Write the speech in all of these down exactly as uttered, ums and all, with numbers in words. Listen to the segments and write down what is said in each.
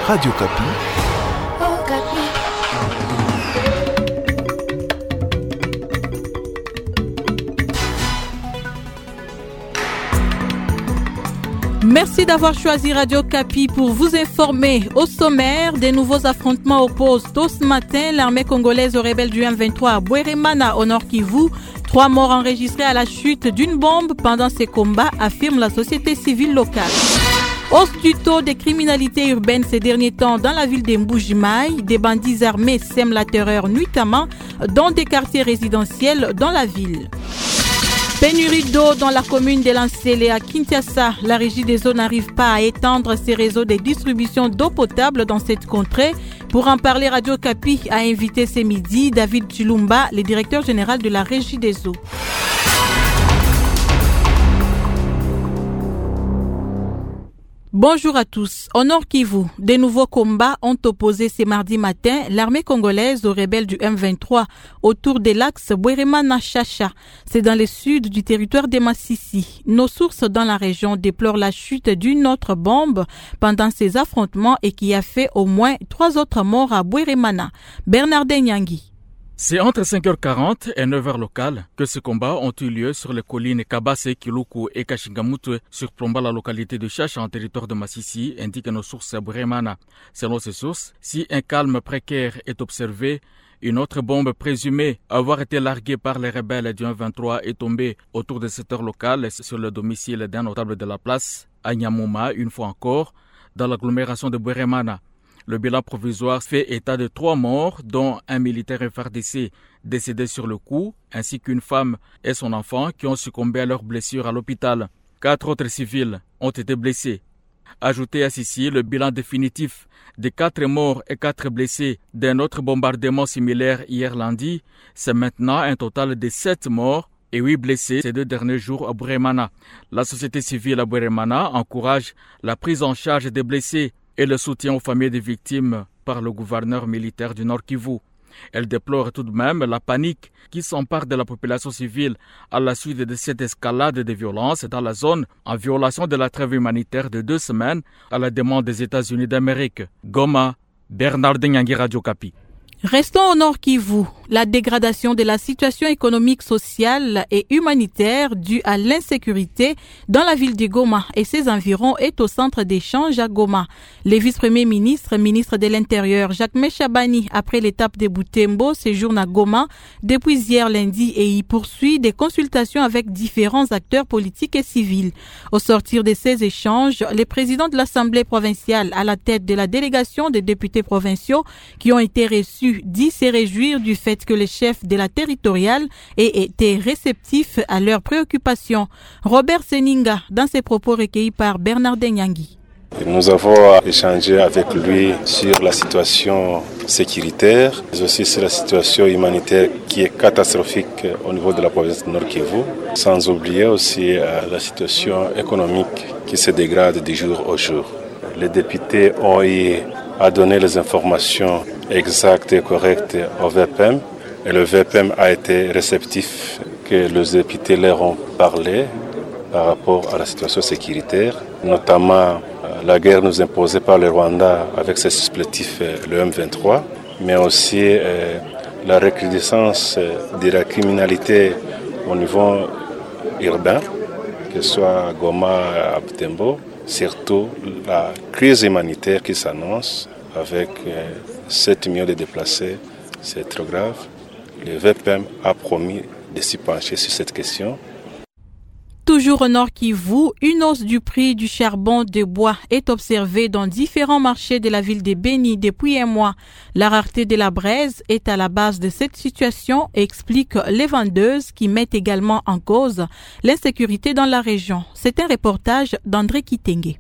Radio Kapi. Oh, Kapi. Merci d'avoir choisi Radio Kapi pour vous informer. Au sommaire, des nouveaux affrontements opposent tôt ce matin l'armée congolaise aux rebelles du M vingt-trois à Bweremana, au Nord Kivu. Trois morts enregistrés à la chute d'une bombe pendant ces combats, affirme la société civile locale. Hausse du taux de criminalité urbaine ces derniers temps dans la ville de Mbuji-Mayi. Des bandits armés sèment la terreur nuitamment dans des quartiers résidentiels dans la ville. Pénurie d'eau dans la commune de Lansele à Kinshasa. La régie des eaux n'arrive pas à étendre ses réseaux de distribution d'eau potable dans cette contrée. Pour en parler, Radio Kapi a invité ce midi David Chilumba, le directeur général de la régie des eaux. Bonjour à tous. Au Nord Kivu, de nouveaux combats ont opposé ce mardi matin l'armée congolaise aux rebelles du M vingt-trois autour de l'axe Bweremana-Chacha. C'est dans le sud du territoire de Massissi. Nos sources dans la région déplorent la chute d'une autre bombe pendant ces affrontements et qui a fait au moins trois autres morts à Bweremana. Bernardin Nyangi. C'est entre cinq heures quarante et neuf heures locales que ces combats ont eu lieu sur les collines Kabase, Kiluku et Kashingamutwe, surplombant la localité de Chacha en territoire de Massissi, indiquent nos sources à Bweremana. Selon ces sources, si un calme précaire est observé, une autre bombe présumée avoir été larguée par les rebelles du M vingt-trois est tombée autour de cette heure locale sur le domicile d'un notable de la place, à Nyamuma, une fois encore, dans l'agglomération de Bweremana. Le bilan provisoire fait état de trois morts, dont un militaire F A R D C décédé sur le coup, ainsi qu'une femme et son enfant qui ont succombé à leurs blessures à l'hôpital. Quatre autres civils ont été blessés. Ajoutez à ceci le bilan définitif de quatre morts et quatre blessés d'un autre bombardement similaire hier lundi, c'est maintenant un total de sept morts et huit blessés ces deux derniers jours à Bweremana. La société civile à Bweremana encourage la prise en charge des blessés et le soutien aux familles des victimes par le gouverneur militaire du Nord Kivu. Elle déplore tout de même la panique qui s'empare de la population civile à la suite de cette escalade de violence dans la zone en violation de la trêve humanitaire de deux semaines à la demande des États-Unis d'Amérique. Goma, Bernardin Nyangi, Radio Kapi. Restons au Nord Kivu. La dégradation de la situation économique, sociale et humanitaire due à l'insécurité dans la ville de Goma et ses environs est au centre d'échange à Goma. Le vice-premier ministre, ministre de l'Intérieur, Jacques Meshabani, après l'étape de Butembo, séjourne à Goma depuis hier lundi et y poursuit des consultations avec différents acteurs politiques et civils. Au sortir de ces échanges, le président de l'Assemblée provinciale à la tête de la délégation des députés provinciaux qui ont été reçus dit se réjouir du fait que les chefs de la territoriale aient été réceptifs à leurs préoccupations. Robert Seninga, dans ses propos recueillis par Bernardin Nyangi. Nous avons échangé avec lui sur la situation sécuritaire, mais aussi sur la situation humanitaire qui est catastrophique au niveau de la province de Nord Kivu, sans oublier aussi la situation économique qui se dégrade du jour au jour. Les députés ont eu à donner les informations exactes et correctes au V P M et le V P M a été réceptif que les députés leur ont parlé par rapport à la situation sécuritaire, notamment la guerre nous imposée par le Rwanda avec ses supplétifs, le M vingt-trois, mais aussi euh, la recrudescence de la criminalité au niveau urbain, que ce soit à Goma, à Butembo, surtout la crise humanitaire qui s'annonce avec euh, sept millions de déplacés, c'est trop grave. Le V P M a promis de s'y pencher sur cette question. Toujours au Nord Kivu, une hausse du prix du charbon de bois est observée dans différents marchés de la ville de Beni depuis un mois. La rareté de la braise est à la base de cette situation, expliquent les vendeuses qui mettent également en cause l'insécurité dans la région. C'est un reportage d'André Kitenge.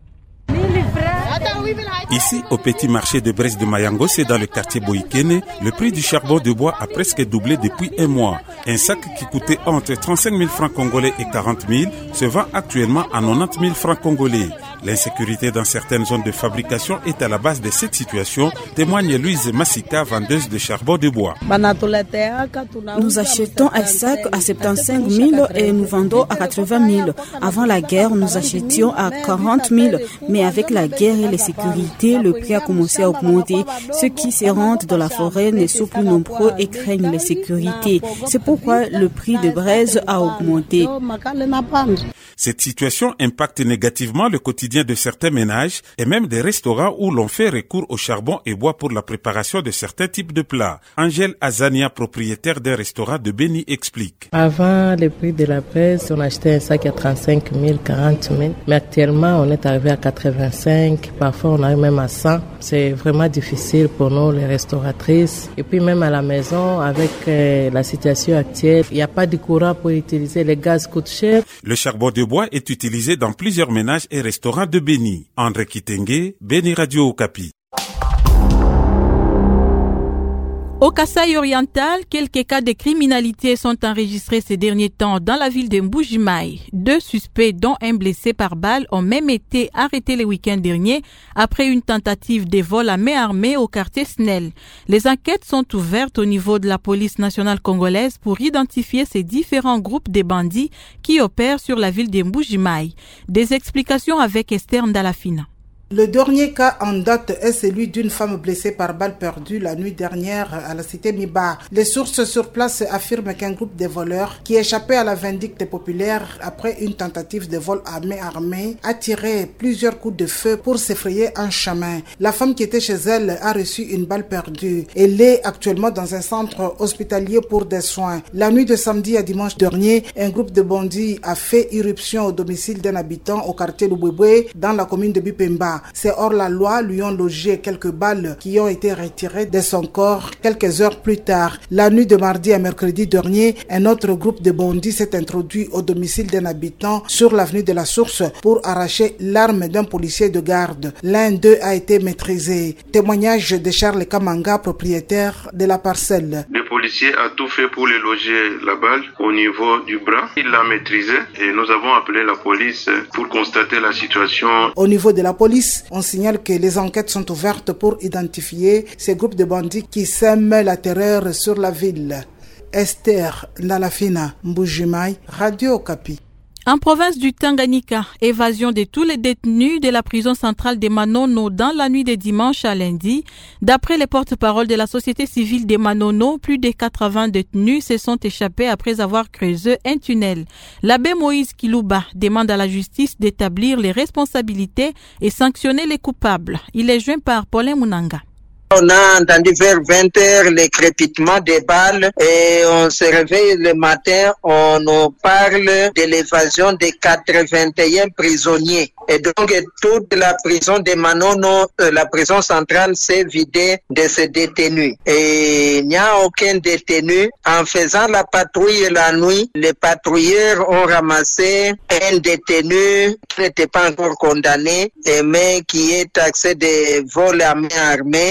Ici, au petit marché de Brest de Mayango, c'est dans le quartier Boïkene, le prix du charbon de bois a presque doublé depuis un mois. Un sac qui coûtait entre trente-cinq mille francs congolais et quarante mille se vend actuellement à quatre-vingt-dix mille francs congolais. L'insécurité dans certaines zones de fabrication est à la base de cette situation, témoigne Louise Massika, vendeuse de charbon de bois. Nous achetons un sac à soixante-quinze mille et nous vendons à quatre-vingt mille. Avant la guerre, nous achetions à quarante mille, mais avec la guerre et les sécurités, le prix a commencé à augmenter. Ceux qui se rendent dans la forêt ne sont plus nombreux et craignent les sécurités. C'est pourquoi le prix de braise a augmenté. Cette situation impacte négativement le quotidien de certains ménages et même des restaurants où l'on fait recours au charbon et bois pour la préparation de certains types de plats. Angèle Azania, propriétaire d'un restaurant de Béni, explique. Avant, le prix de la braise, on achetait un sac à trente-cinq mille, quarante mille. Mais actuellement, on est arrivé à quatre-vingt-cinq, parfois on arrive même à cent. C'est vraiment difficile pour nous, les restauratrices. Et puis même à la maison, avec euh, la situation actuelle, il n'y a pas de courant pour utiliser, les gaz coûtent cher. Le charbon de bois est utilisé dans plusieurs ménages et restaurants de Béni. André Kitenge, Béni Radio Okapi. Au Kasaï oriental, quelques cas de criminalité sont enregistrés ces derniers temps dans la ville de Mbuji-Mayi. Deux suspects, dont un blessé par balle, ont même été arrêtés le week-end dernier après une tentative de vol à main armée au quartier Snell. Les enquêtes sont ouvertes au niveau de la police nationale congolaise pour identifier ces différents groupes de bandits qui opèrent sur la ville de Mbuji-Mayi. Des explications avec Esther Ndalafina. Le dernier cas en date est celui d'une femme blessée par balle perdue la nuit dernière à la cité Miba. Les sources sur place affirment qu'un groupe de voleurs qui échappait à la vindicte populaire après une tentative de vol à main armée a tiré plusieurs coups de feu pour s'effrayer un chemin. La femme qui était chez elle a reçu une balle perdue. Elle est actuellement dans un centre hospitalier pour des soins. La nuit de samedi à dimanche dernier, un groupe de bandits a fait irruption au domicile d'un habitant au quartier Lubwebwe dans la commune de Bipemba. C'est hors la loi, lui ont logé quelques balles qui ont été retirées de son corps quelques heures plus tard. La nuit de mardi à mercredi dernier, un autre groupe de bandits s'est introduit au domicile d'un habitant sur l'avenue de la Source pour arracher l'arme d'un policier de garde. L'un d'eux a été maîtrisé. Témoignage de Charles Kamanga, propriétaire de la parcelle. Le policier a tout fait pour lui loger la balle au niveau du bras. Il l'a maîtrisé et nous avons appelé la police pour constater la situation. Au niveau de la police, on signale que les enquêtes sont ouvertes pour identifier ces groupes de bandits qui sèment la terreur sur la ville. Esther Ndalafina, Mbuji-Mayi, Radio Okapi. En province du Tanganyika, évasion de tous les détenus de la prison centrale de Manono dans la nuit de dimanche à lundi. D'après les porte-paroles de la société civile de Manono, plus de quatre-vingts détenus se sont échappés après avoir creusé un tunnel. L'abbé Moïse Kilouba demande à la justice d'établir les responsabilités et sanctionner les coupables. Il est joint par Paulin Munanga. On a entendu vers vingt heures le crépitement des balles et on se réveille le matin, on nous parle de l'évasion de quatre-vingt et un prisonniers. Et donc toute la prison de Manono, euh, la prison centrale s'est vidée de ces détenus. Et il n'y a aucun détenu. En faisant la patrouille la nuit, les patrouilleurs ont ramassé un détenu qui n'était pas encore condamné, mais qui est taxé de vol à main armée.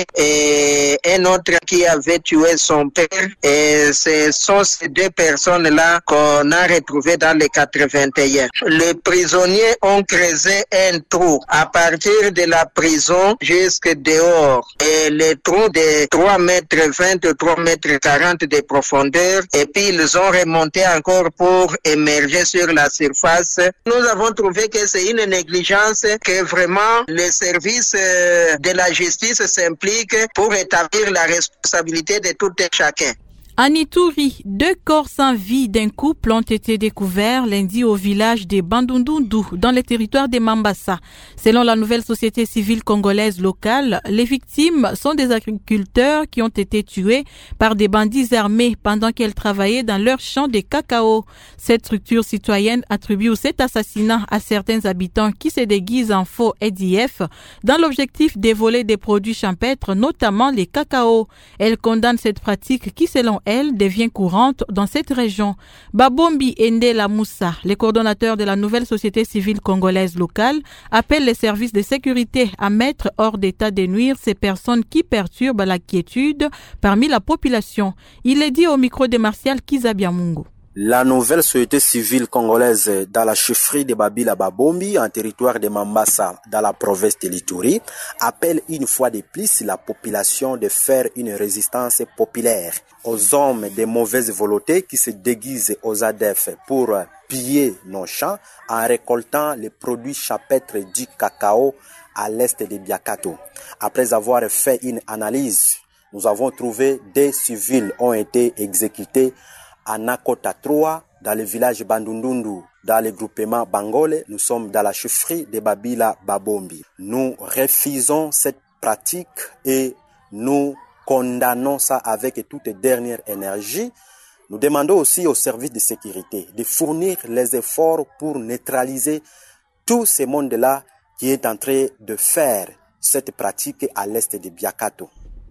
Et un autre qui avait tué son père. Et ce sont ces deux personnes-là qu'on a retrouvées dans les quatre-vingt et un. Les prisonniers ont creusé un trou à partir de la prison jusque dehors. Et le trou de trois mètres vingt, trois mètres quarante de profondeur. Et puis ils ont remonté encore pour émerger sur la surface. Nous avons trouvé que c'est une négligence, que vraiment les services de la justice s'impliquent pour établir la responsabilité de tout et chacun. En Ituri, deux corps sans vie d'un couple ont été découverts lundi au village de Bandundundu, dans le territoire de Mambasa. Selon la nouvelle société civile congolaise locale, les victimes sont des agriculteurs qui ont été tués par des bandits armés pendant qu'ils travaillaient dans leur champ de cacao. Cette structure citoyenne attribue cet assassinat à certains habitants qui se déguisent en faux A D F dans l'objectif de voler des produits champêtres, notamment les cacao. Elle condamne cette pratique qui, selon elle, devient courante dans cette région. Babombi Ndela Moussa, le coordonnateur de la nouvelle société civile congolaise locale, appelle les services de sécurité à mettre hors d'état de nuire ces personnes qui perturbent la quiétude parmi la population. Il est dit au micro de Martial Kizabiamungu. La nouvelle société civile congolaise dans la chefferie de Babila Babombi, en territoire de Mambasa, dans la province de l'Ituri, appelle une fois de plus la population de faire une résistance populaire aux hommes de mauvaise volonté qui se déguisent aux A D F pour piller nos champs en récoltant les produits champêtres du cacao à l'est de Biakato. Après avoir fait une analyse, nous avons trouvé des civils ont été exécutés à Nakota trois, dans le village Bandundundu, dans le groupement Bangole. Nous sommes dans la chefferie de Babila Babombi. Nous refusons cette pratique et nous condamnons ça avec toute dernière énergie. Nous demandons aussi aux services de sécurité de fournir les efforts pour neutraliser tout ce monde-là qui est en train de faire cette pratique à l'est de Biakato.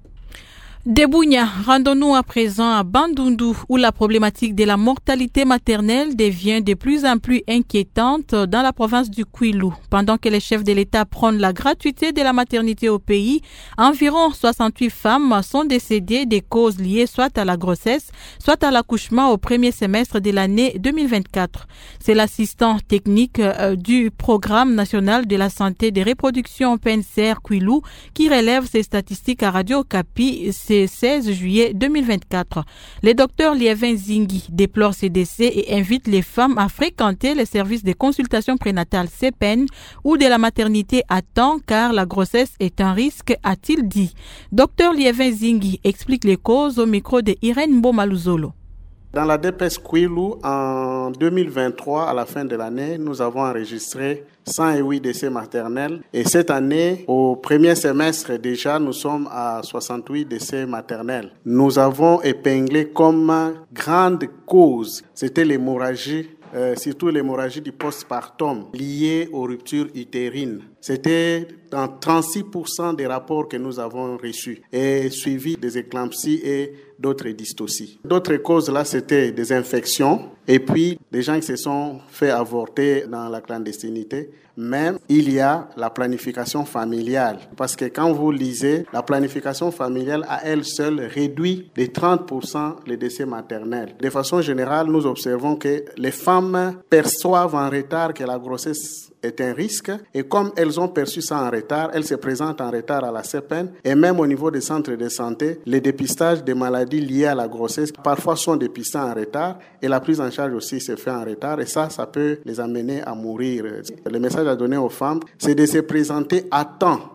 De Bunia, rendons-nous à présent à Bandundu, où la problématique de la mortalité maternelle devient de plus en plus inquiétante dans la province du Kwilu. Pendant que les chefs de l'État prônent la gratuité de la maternité au pays, environ soixante-huit femmes sont décédées des causes liées soit à la grossesse, soit à l'accouchement au premier semestre de l'année deux mille vingt-quatre. C'est l'assistant technique du Programme national de la santé des reproductions P N C R Kwilu qui relève ces statistiques à Radio Okapi seize juillet deux mille vingt-quatre. Le docteur Lievin Zingi déplore ces décès et invite les femmes à fréquenter les services de consultation prénatale C P N ou de la maternité à temps car la grossesse est un risque, a-t-il dit. Docteur Lievin Zingi explique les causes au micro de Irène Mbomaluzolo. Dans la D P S Kwilu, en deux mille vingt-trois, à la fin de l'année, nous avons enregistré cent huit décès maternels. Et cette année, au premier semestre déjà, nous sommes à soixante-huit décès maternels. Nous avons épinglé comme grande cause, c'était l'hémorragie, euh, surtout l'hémorragie du postpartum liée aux ruptures utérines. C'était dans trente-six pour cent des rapports que nous avons reçus et suivi des éclampsies et d'autres dystocies. D'autres causes là, c'était des infections et puis des gens qui se sont fait avorter dans la clandestinité. Même il y a la planification familiale parce que quand vous lisez, la planification familiale à elle seule réduit de trente pour cent les décès maternels. De façon générale, nous observons que les femmes perçoivent en retard que la grossesse est un risque et comme elles ont perçu ça en retard, elles se présentent en retard à la C P N et même au niveau des centres de santé, les dépistages des maladies liées à la grossesse parfois sont dépistés en retard et la prise en charge aussi se fait en retard et ça, ça peut les amener à mourir. Le message à donner aux femmes, c'est de se présenter à temps.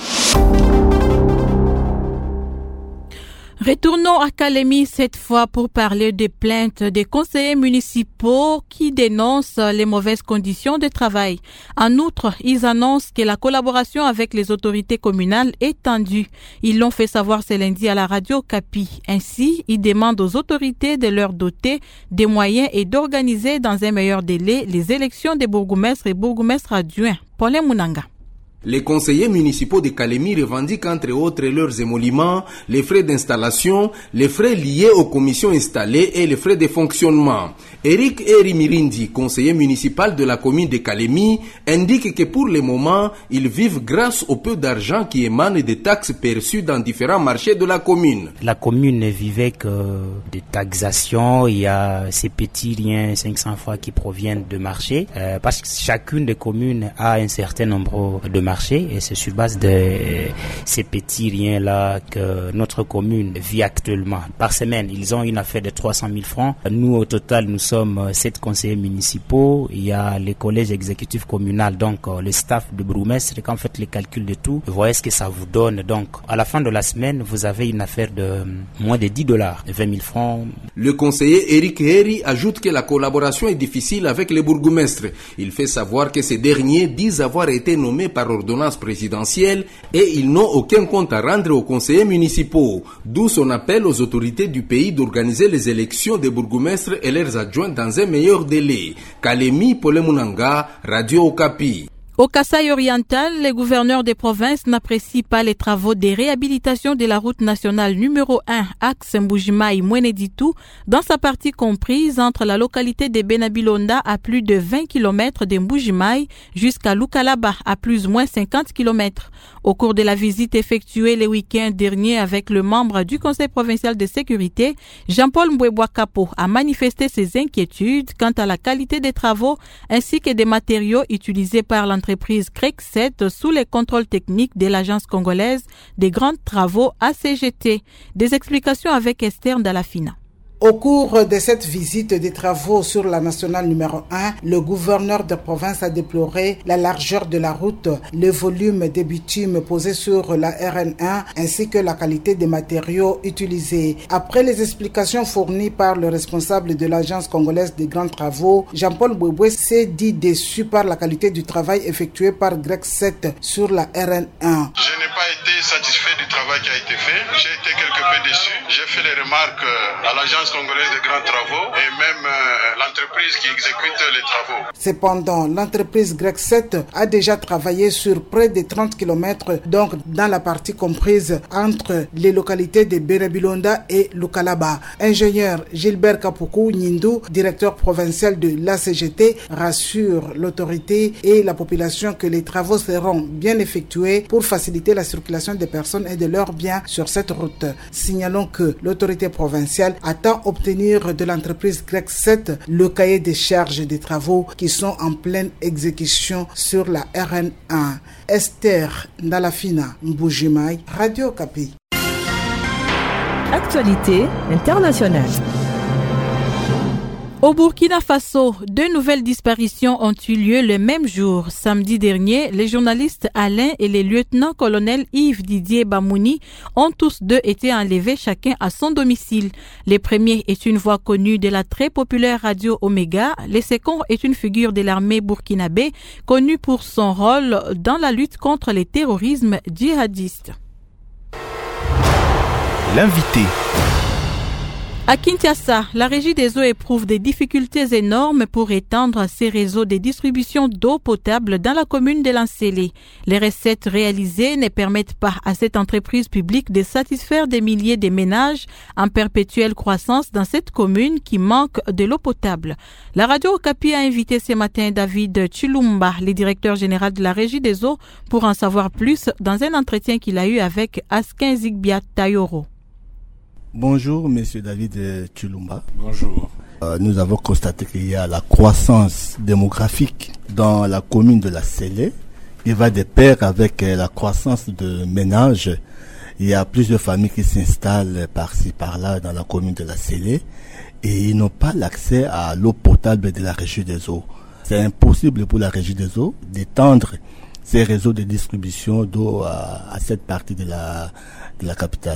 Retournons à Kalemi cette fois pour parler des plaintes des conseillers municipaux qui dénoncent les mauvaises conditions de travail. En outre, ils annoncent que la collaboration avec les autorités communales est tendue. Ils l'ont fait savoir ce lundi à la radio Okapi. Ainsi, ils demandent aux autorités de leur doter des moyens et d'organiser dans un meilleur délai les élections des bourgmestres et bourgmestres adjoints. Paulin Munanga. Les conseillers municipaux de Kalemi revendiquent entre autres leurs émoluments, les frais d'installation, les frais liés aux commissions installées et les frais de fonctionnement. Eric Erimirindi, conseiller municipal de la commune de Kalemi, indique que pour le moment, ils vivent grâce au peu d'argent qui émane des taxes perçues dans différents marchés de la commune. La commune ne vivait que de taxations, il y a ces petits riens cinq cents francs qui proviennent de marchés, euh, parce que chacune des communes a un certain nombre de marchés. Et c'est sur base de ces petits riens-là que notre commune vit actuellement. Par semaine, ils ont une affaire de trois cent mille francs. Nous, au total, nous sommes sept conseillers municipaux. Il y a les collèges exécutifs communaux, donc le staff de bourgmestre. Quand vous faites les calculs de tout, vous voyez ce que ça vous donne. Donc, à la fin de la semaine, vous avez une affaire de moins de dix dollars, vingt mille francs. Le conseiller Eric Heri ajoute que la collaboration est difficile avec les bourgmestres. Il fait savoir que ces derniers disent avoir été nommés par ordonnance présidentielle et ils n'ont aucun compte à rendre aux conseillers municipaux, d'où son appel aux autorités du pays d'organiser les élections des bourgmestres et leurs adjoints dans un meilleur délai. Kalemi, Paulin Munanga, Radio Okapi. Au Kasaï oriental, les gouverneurs des provinces n'apprécient pas les travaux de réhabilitation de la route nationale numéro un, axe Mbujimaï-Mweneditu, dans sa partie comprise entre la localité de Benabilonda à plus de vingt kilomètres de Mbujimaï jusqu'à Lukalaba à plus ou moins cinquante kilomètres. Au cours de la visite effectuée les week-ends derniers avec le membre du Conseil provincial de sécurité, Jean-Paul Mbwebwa-Kapo a manifesté ses inquiétudes quant à la qualité des travaux ainsi que des matériaux utilisés par l'entreprise L'entreprise C R E C sept sous les contrôles techniques de l'Agence congolaise des grands travaux A C G T. Des explications avec Esther Ndalafina. Au cours de cette visite des travaux sur la nationale numéro un, le gouverneur de province a déploré la largeur de la route, le volume des bitumes posés sur la R N un ainsi que la qualité des matériaux utilisés. Après les explications fournies par le responsable de l'Agence congolaise des grands travaux, Jean-Paul Mbwebwe s'est dit déçu par la qualité du travail effectué par C R E C sept sur la R N un. Je n'ai pas été satisfait du travail qui a été fait. J'ai été quelque peu déçu. J'ai fait les remarques à l'Agence congolaise de grands travaux et même euh, l'entreprise qui exécute les travaux. Cependant, l'entreprise C R E C sept a déjà travaillé sur près de trente kilomètres, donc dans la partie comprise entre les localités de Benabilonda et Lukalaba. Ingénieur Gilbert Kapuku Nyindou, directeur provincial de l'A C G T, rassure l'autorité et la population que les travaux seront bien effectués pour faciliter la circulation des personnes et de leurs biens sur cette route. Signalons que l'autorité provinciale attend obtenir de l'entreprise C R E C sept le cahier des charges des travaux qui sont en pleine exécution sur la R N un. Esther Ndalafina, Mbujimaï, Radio Okapi. Actualité internationale. Au Burkina Faso, deux nouvelles disparitions ont eu lieu le même jour. Samedi dernier, les journalistes Alain et les lieutenants-colonels Yves Didier Bamouni ont tous deux été enlevés chacun à son domicile. Le premier est une voix connue de la très populaire radio Omega. Le second est une figure de l'armée burkinabé connue pour son rôle dans la lutte contre le terrorisme djihadiste. L'invité. À Kinshasa, la Régie des eaux éprouve des difficultés énormes pour étendre ses réseaux de distribution d'eau potable dans la commune de Lansélé. Les recettes réalisées ne permettent pas à cette entreprise publique de satisfaire des milliers de ménages en perpétuelle croissance dans cette commune qui manque de l'eau potable. La radio Okapi a invité ce matin David Chilumba, le directeur général de la Régie des eaux, pour en savoir plus dans un entretien qu'il a eu avec Askin Zigbia Tayoro. Bonjour, monsieur David Chilumba. Bonjour. Euh, nous avons constaté qu'il y a la croissance démographique dans la commune de la Sélé. Il va de pair avec la croissance de ménages. Il y a plusieurs familles qui s'installent par-ci, par-là dans la commune de la Sélé et ils n'ont pas l'accès à l'eau potable de la Régie des eaux. C'est impossible pour la Régie des eaux d'étendre ces réseaux de distribution d'eau à, à cette partie de la, de la capitale.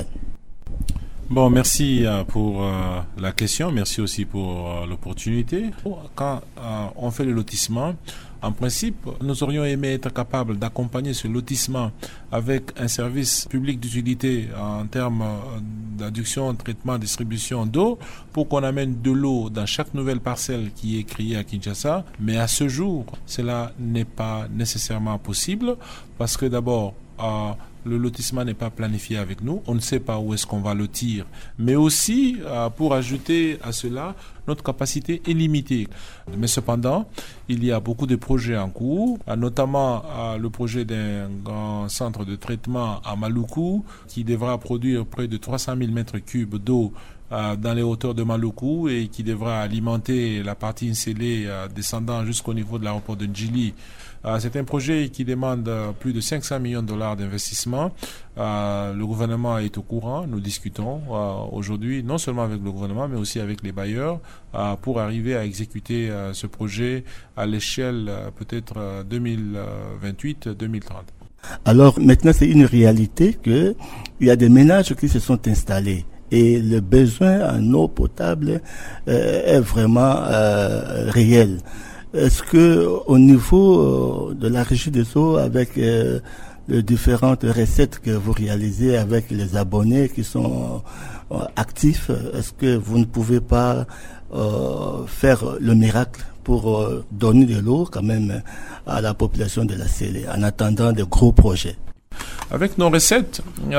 Bon, merci euh, pour euh, la question, merci aussi pour euh, l'opportunité. Quand euh, on fait le lotissement, en principe, nous aurions aimé être capables d'accompagner ce lotissement avec un service public d'utilité en termes d'adduction, traitement, distribution d'eau pour qu'on amène de l'eau dans chaque nouvelle parcelle qui est créée à Kinshasa. Mais à ce jour, cela n'est pas nécessairement possible parce que d'abord, euh, le lotissement n'est pas planifié avec nous. On ne sait pas où est-ce qu'on va lotir. Mais aussi, euh, pour ajouter à cela, notre capacité est limitée. Mais cependant, il y a beaucoup de projets en cours, notamment euh, le projet d'un grand centre de traitement à Maluku qui devra produire près de trois cent mille mètres cubes d'eau euh, dans les hauteurs de Maluku et qui devra alimenter la partie Nsélé euh, descendant jusqu'au niveau de l'aéroport de Ndjili. Euh, c'est un projet qui demande euh, plus de cinq cents millions de dollars d'investissement. Euh, le gouvernement est au courant. Nous discutons euh, aujourd'hui non seulement avec le gouvernement mais aussi avec les bailleurs euh, pour arriver à exécuter euh, ce projet à l'échelle euh, peut-être euh, deux mille vingt-huit deux mille trente. Alors maintenant c'est une réalité que il y a des ménages qui se sont installés et le besoin en eau potable euh, est vraiment euh, réel. Est-ce que au niveau euh, de la Régie des eaux avec euh, les différentes recettes que vous réalisez avec les abonnés qui sont euh, actifs, est-ce que vous ne pouvez pas euh, faire le miracle pour euh, donner de l'eau quand même à la population de la Sélé en attendant de gros projets? Avec nos recettes, euh,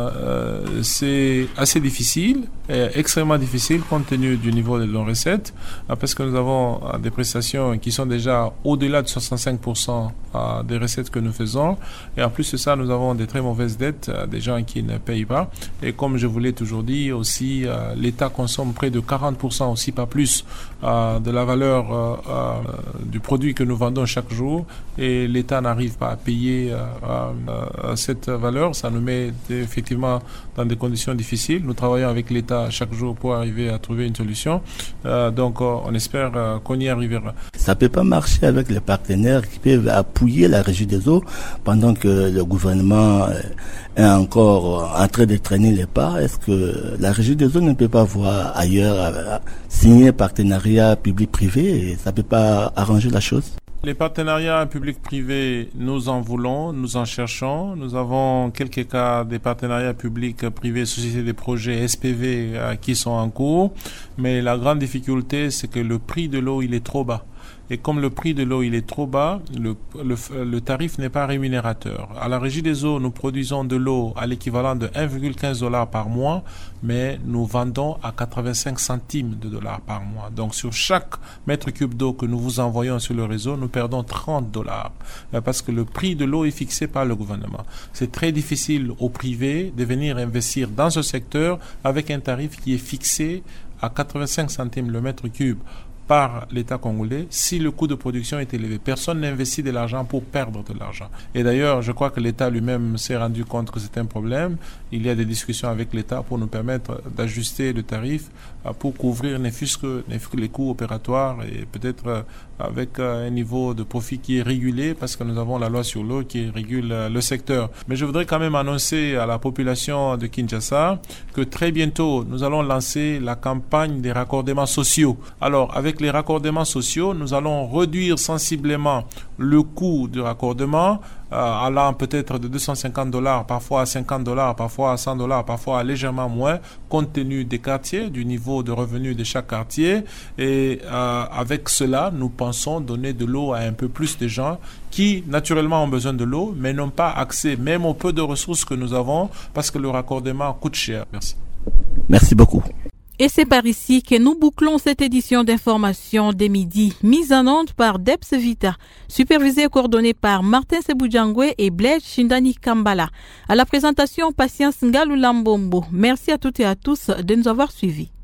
euh, c'est assez difficile, et extrêmement difficile compte tenu du niveau de nos recettes, euh, parce que nous avons euh, des prestations qui sont déjà au-delà de soixante-cinq pour cent euh, des recettes que nous faisons. Et en plus de ça, nous avons des très mauvaises dettes, euh, des gens qui ne payent pas. Et comme je vous l'ai toujours dit, aussi, euh, l'État consomme près de quarante pour cent, aussi pas plus, euh, de la valeur euh, euh, du produit que nous vendons chaque jour. Et l'État n'arrive pas à payer euh, euh, cette valeur. Ça nous met effectivement dans des conditions difficiles. Nous travaillons avec l'État chaque jour pour arriver à trouver une solution. Euh, donc euh, on espère euh, qu'on y arrivera. Ça ne peut pas marcher avec les partenaires qui peuvent appuyer la Régie des eaux pendant que le gouvernement est encore en train de traîner les pas. Est-ce que la Régie des eaux ne peut pas voir ailleurs signer partenariat public-privé et ça ne peut pas arranger la chose? Les partenariats publics-privés, nous en voulons, nous en cherchons. Nous avons quelques cas des partenariats publics-privés, sociétés de projets, S P V, euh, qui sont en cours. Mais la grande difficulté, c'est que le prix de l'eau, il est trop bas. Et comme le prix de l'eau il est trop bas, le, le, le tarif n'est pas rémunérateur. À la Régie des eaux, nous produisons de l'eau à l'équivalent de un virgule quinze dollars par mois, mais nous vendons à quatre-vingt-cinq centimes de dollars par mois. Donc sur chaque mètre cube d'eau que nous vous envoyons sur le réseau, nous perdons trente dollars. Parce que le prix de l'eau est fixé par le gouvernement. C'est très difficile au privé de venir investir dans ce secteur avec un tarif qui est fixé à quatre-vingt-cinq centimes le mètre cube par l'État congolais si le coût de production est élevé. Personne n'investit de l'argent pour perdre de l'argent. Et d'ailleurs, je crois que l'État lui-même s'est rendu compte que c'est un problème. Il y a des discussions avec l'État pour nous permettre d'ajuster le tarif pour couvrir ne fût-ce que les coûts opératoires et peut-être avec un niveau de profit qui est régulé parce que nous avons la loi sur l'eau qui régule le secteur. Mais je voudrais quand même annoncer à la population de Kinshasa que très bientôt, nous allons lancer la campagne des raccordements sociaux. Alors, avec les raccordements sociaux, nous allons réduire sensiblement le coût du raccordement euh, allant peut-être de deux cent cinquante dollars, parfois à cinquante dollars, parfois à cent dollars, parfois à légèrement moins, compte tenu des quartiers, du niveau de revenus de chaque quartier. Et euh, avec cela, nous pensons donner de l'eau à un peu plus de gens qui, naturellement, ont besoin de l'eau, mais n'ont pas accès, même au peu de ressources que nous avons, parce que le raccordement coûte cher. Merci. Merci beaucoup. Et c'est par ici que nous bouclons cette édition d'information des midis, mise en onde par Debs Vita, supervisée et coordonnée par Martin Sebujangwe et Blaise Shindani Kambala. À la présentation, Patience Ngalou Lambombo. Merci à toutes et à tous de nous avoir suivis.